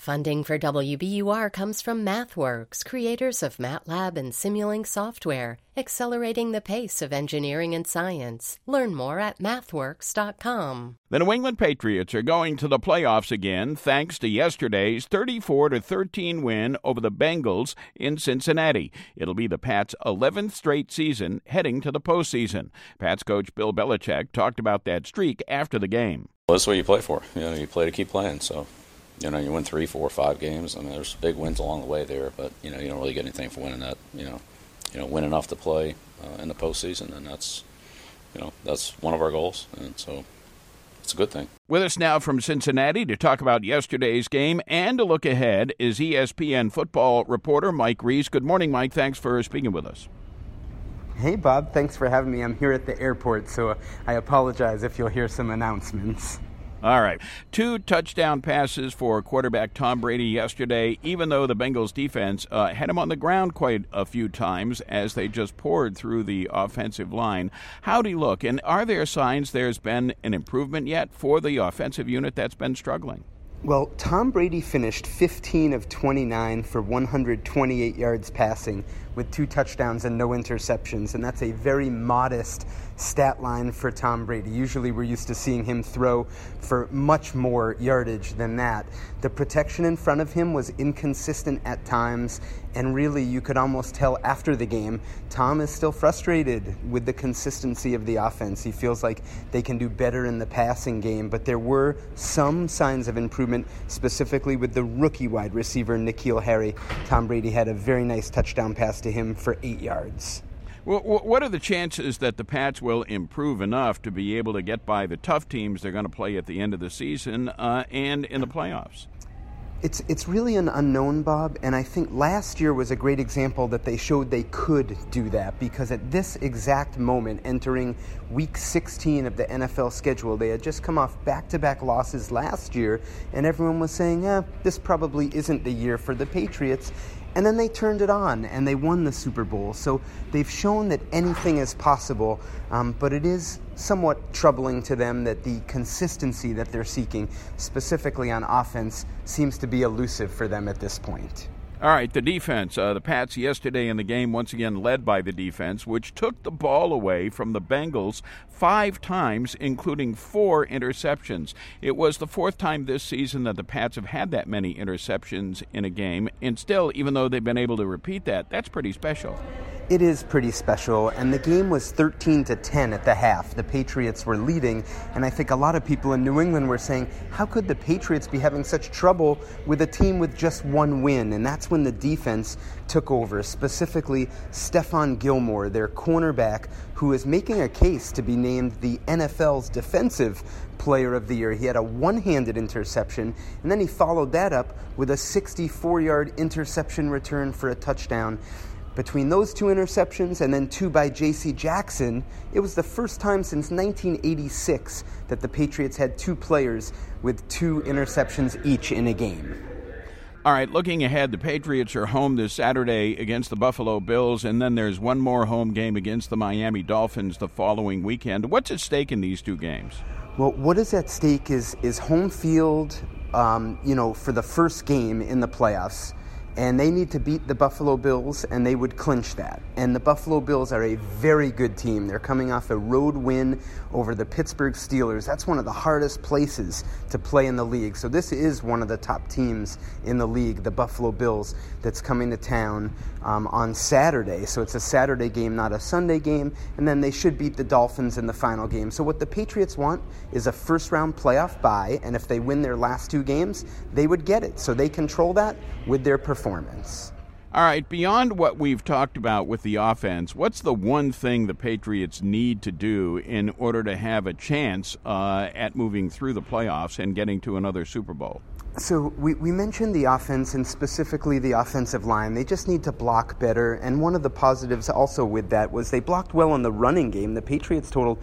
Funding for WBUR comes from MathWorks, creators of MATLAB and Simulink software, accelerating the pace of engineering and science. Learn more at mathworks.com. The New England Patriots are going to the playoffs again thanks to yesterday's 34-13 win over the Bengals in Cincinnati. It'll be the Pats' 11th straight season heading to the postseason. Pats coach Bill Belichick talked about that streak after the game. Well, that's what you play for. You play to keep playing, so you win 3, 4, 5 games. I mean, there's big wins along the way there, but you don't really get anything for winning that. Win enough to play in the postseason, and that's one of our goals, and so it's a good thing. With us now from Cincinnati to talk about yesterday's game and to look ahead is ESPN football reporter Mike Reiss. Good morning, Mike. Thanks for speaking with us. Hey, Bob. Thanks for having me. I'm here at the airport, so I apologize if you'll hear some announcements. All right. 2 touchdown passes for quarterback Tom Brady yesterday, even though the Bengals defense had him on the ground quite a few times as they just poured through the offensive line. How'd he look? And are there signs there's been an improvement yet for the offensive unit that's been struggling? Well, Tom Brady finished 15 of 29 for 128 yards passing with 2 touchdowns and no interceptions, and that's a very modest stat line for Tom Brady. Usually we're used to seeing him throw for much more yardage than that. The protection in front of him was inconsistent at times, and really you could almost tell after the game, Tom is still frustrated with the consistency of the offense. He feels like they can do better in the passing game, but there were some signs of improvement, specifically with the rookie wide receiver, N'Keal Harry. Tom Brady had a very nice touchdown pass to him for 8 yards. Well, what are the chances that the Pats will improve enough to be able to get by the tough teams they're going to play at the end of the season and in the playoffs? It's really an unknown, Bob, and I think last year was a great example that they showed they could do that, because at this exact moment, entering Week 16 of the NFL schedule, they had just come off back-to-back losses last year, and everyone was saying, this probably isn't the year for the Patriots. And then they turned it on, and they won the Super Bowl. So they've shown that anything is possible, but it is somewhat troubling to them that the consistency that they're seeking, specifically on offense, seems to be elusive for them at this point. All right, the defense. The Pats yesterday in the game once again led by the defense, which took the ball away from the Bengals 5 times, including 4 interceptions. It was the 4th time this season that the Pats have had that many interceptions in a game, and still, even though they've been able to repeat that, that's pretty special. It is pretty special, and the game was 13-10 at the half. The Patriots were leading, and I think a lot of people in New England were saying, how could the Patriots be having such trouble with a team with just 1 win? And that's when the defense took over, specifically Stephon Gilmore, their cornerback, who is making a case to be named the NFL's Defensive Player of the Year. He had a one-handed interception, and then he followed that up with a 64-yard interception return for a touchdown. Between those 2 interceptions and then 2 by J.C. Jackson, it was the first time since 1986 that the Patriots had 2 players with 2 interceptions each in a game. All right, looking ahead, the Patriots are home this Saturday against the Buffalo Bills, and then there's one more home game against the Miami Dolphins the following weekend. What's at stake in these 2 games? Well, what is at stake is home field, for the first game in the playoffs. And they need to beat the Buffalo Bills, and they would clinch that. And the Buffalo Bills are a very good team. They're coming off a road win over the Pittsburgh Steelers. That's one of the hardest places to play in the league. So this is one of the top teams in the league, the Buffalo Bills, that's coming to town on Saturday. So it's a Saturday game, not a Sunday game. And then they should beat the Dolphins in the final game. So what the Patriots want is a first-round playoff bye, and if they win their last 2 games, they would get it. So they control that with their performance. All right, beyond what we've talked about with the offense, what's the one thing the Patriots need to do in order to have a chance at moving through the playoffs and getting to another Super Bowl? So we mentioned the offense, and specifically the offensive line. They just need to block better, and one of the positives also with that was they blocked well in the running game. The Patriots totaled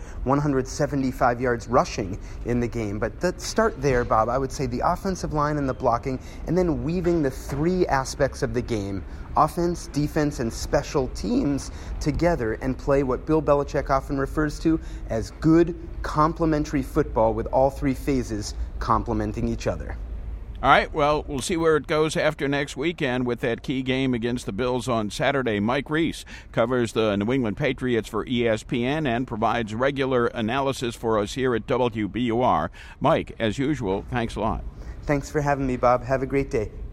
175 yards rushing in the game. But the start there, Bob, I would say the offensive line and the blocking, and then weaving the 3 aspects of the game, offense, defense, and special teams together, and play what Bill Belichick often refers to as good complementary football with all 3 phases complementing each other. All right, well, we'll see where it goes after next weekend with that key game against the Bills on Saturday. Mike Reese covers the New England Patriots for ESPN and provides regular analysis for us here at WBUR. Mike, as usual, thanks a lot. Thanks for having me, Bob. Have a great day.